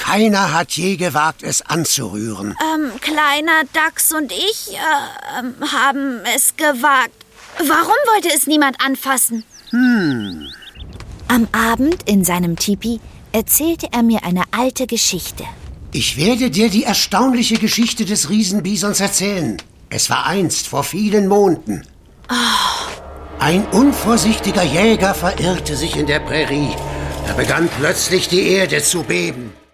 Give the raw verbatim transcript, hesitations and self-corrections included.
Keiner hat je gewagt, es anzurühren. Ähm, kleiner Dachs und ich äh, ähm, haben es gewagt. Warum wollte es niemand anfassen? Hm. Am Abend in seinem Tipi erzählte er mir eine alte Geschichte. Ich werde dir die erstaunliche Geschichte des Riesenbisons erzählen. Es war einst, vor vielen Monden. Oh. Ein unvorsichtiger Jäger verirrte sich in der Prärie. Da begann plötzlich die Erde zu beben.